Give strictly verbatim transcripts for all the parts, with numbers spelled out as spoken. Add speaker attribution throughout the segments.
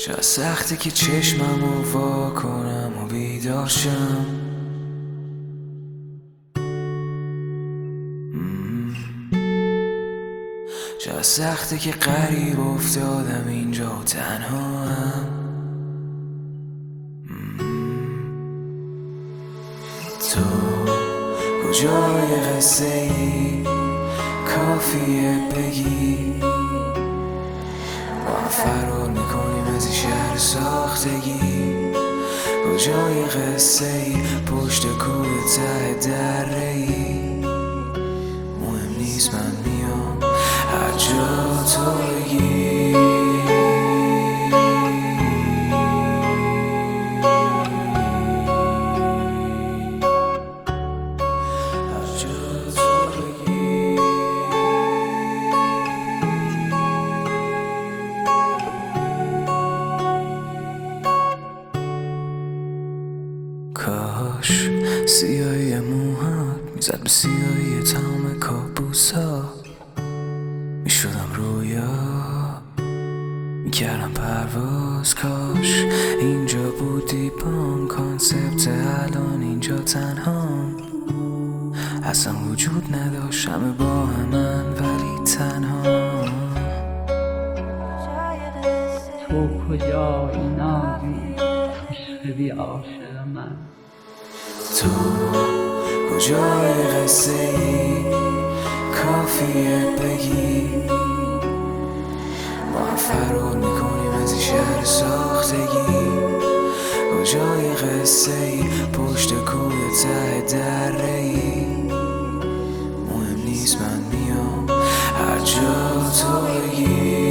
Speaker 1: چه سخته که چشممو وا کنم و بیدار شم. چه سخته که غریب افتادم اینجا و تنها هم. تو کجای قصه ای؟ کافیه بگی با هم فرار میکنیم از این شهر ساختگی. کجای قصه ای؟ پشت کوه ته دره ای. مهم نیست من میام هر جا تو بگی. کاش سیاهی موهات میزد به سیاهی تمام کابوسا. میشدم رویا میکردم پرواز. کاش اینجا بودی بام کانسپت الان اینجا تنهام. اصلا وجود نداشت همه با همن ولی تنها.
Speaker 2: تو کجایی نازی عشق بی عاشق من؟
Speaker 1: تو کجای قصه ای؟ کافیه بگی با هم فرار میکنیم از این شهر ساختگی. کجای قصه ای؟ پشت کوه ته دره ای. مهم نیست من میام هر جا تو بگی.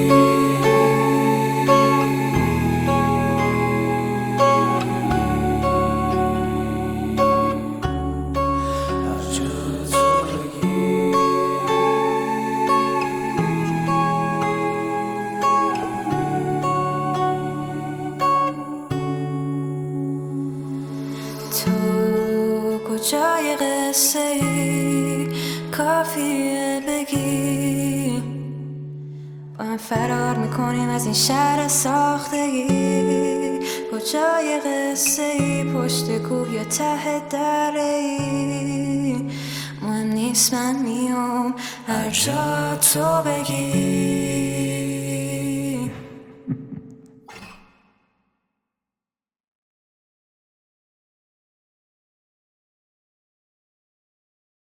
Speaker 3: تو کجای قصه ای؟ کافیه بگی با هم فرار میکنیم از این شهر ساختگی. کجای قصه ای؟ پشت کوه یا ته دره ای. مهم نیست من میام هر جا تو بگی.